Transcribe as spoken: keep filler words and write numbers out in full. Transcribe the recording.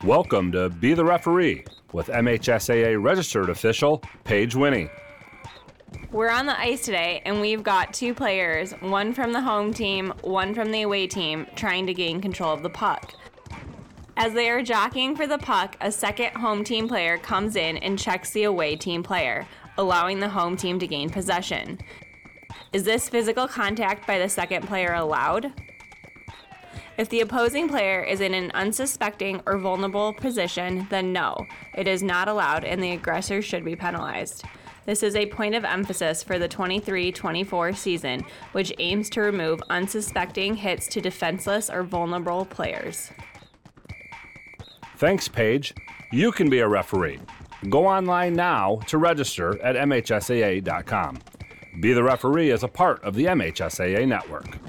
Welcome to Be the Referee with M H S A A registered official Paige Winnie. We're on the ice today, and we've got two players, one from the home team, one from the away team, trying to gain control of the puck. As they are jockeying for the puck, a second home team player comes in and checks the away team player, allowing the home team to gain possession. Is this physical contact by the second player allowed? If the opposing player is in an unsuspecting or vulnerable position, then no, it is not allowed and the aggressor should be penalized. This is a point of emphasis for the twenty-three twenty-four season, which aims to remove unsuspecting hits to defenseless or vulnerable players. Thanks, Paige. You can be a referee. Go online now to register at M H S A A dot com. Be the Referee is a part of the M H S A A network.